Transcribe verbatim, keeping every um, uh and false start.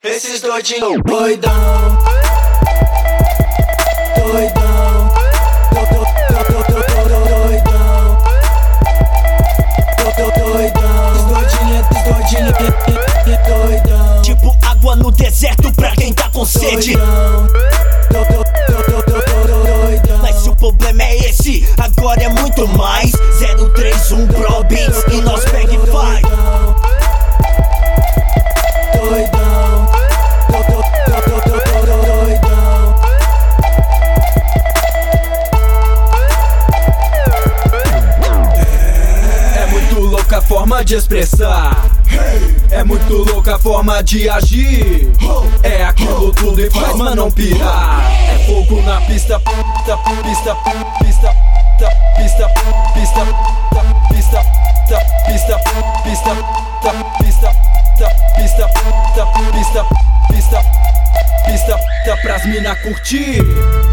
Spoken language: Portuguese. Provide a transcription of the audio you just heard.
Esses doidinhos doidão, doidão, doidão, doidão, esses doidinhos, esses doidinhos, doidão. Tipo água no deserto pra quem tá com sede. Mas se o problema é esse, agora é muito mais. Zero três um Pro Beats e nós pega e faz. Doidão, é muito louca a forma de expressar, é muito louca a forma de agir. É aquilo tudo e faz mas não pirar. É fogo na pista, pista, pista, pista, pista, pista, pista, pista, pista, pista, pista, pista, pista, pista, pista, pras mina curtir.